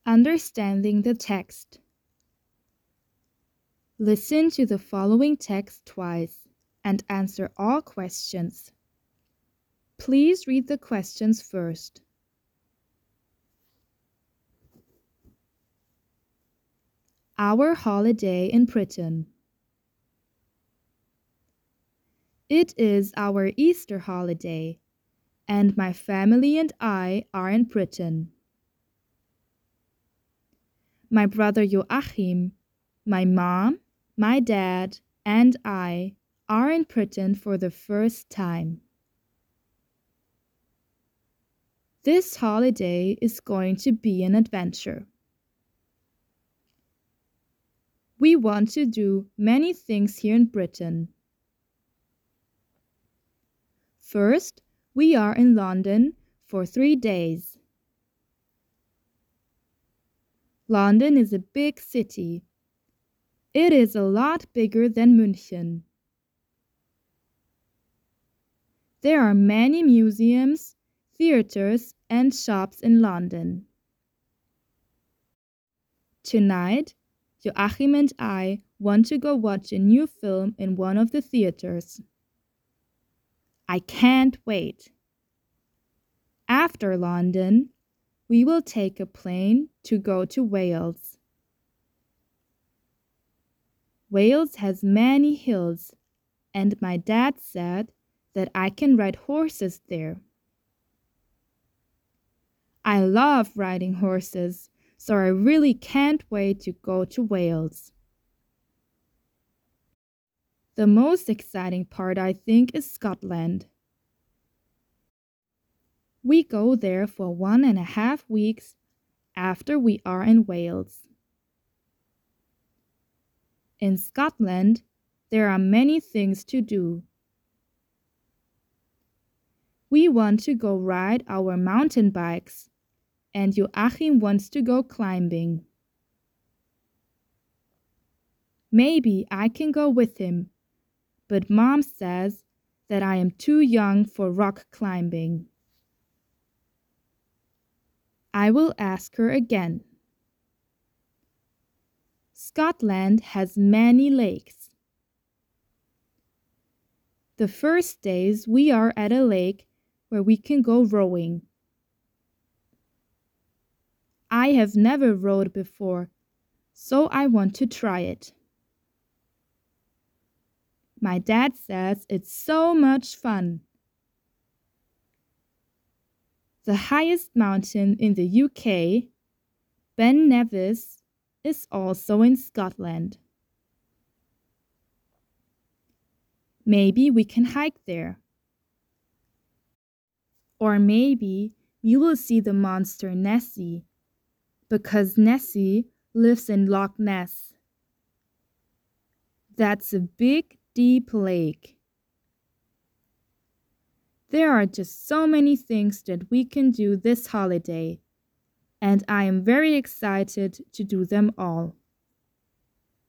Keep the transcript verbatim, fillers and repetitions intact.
Understanding the text. Listen to the following text twice and answer all questions. Please read the questions first. Our holiday in Britain. It is our Easter holiday, and my family and I are in Britain. My brother Joachim, my mom, my dad, and I are in Britain for the first time. This holiday is going to be an adventure. We want to do many things here in Britain. First, we are in London for three days. London is a big city. It is a lot bigger than München. There are many museums, theaters, and shops in London. Tonight, Joachim and I want to go watch a new film in one of the theaters. I can't wait. After London, we will take a plane to go to Wales. Wales has many hills, and my dad said that I can ride horses there. I love riding horses, so I really can't wait to go to Wales. The most exciting part, I think, is Scotland. We go there for one and a half weeks after we are in Wales. In Scotland, there are many things to do. We want to go ride our mountain bikes, and Joachim wants to go climbing. Maybe I can go with him, but Mom says that I am too young for rock climbing. I will ask her again. Scotland has many lakes. The first days we are at a lake where we can go rowing. I have never rowed before, so I want to try it. My dad says it's so much fun. The highest mountain in the U K, Ben Nevis, is also in Scotland. Maybe we can hike there. Or maybe you will see the monster Nessie, because Nessie lives in Loch Ness. That's a big, deep lake. There are just so many things that we can do this holiday, and I am very excited to do them all.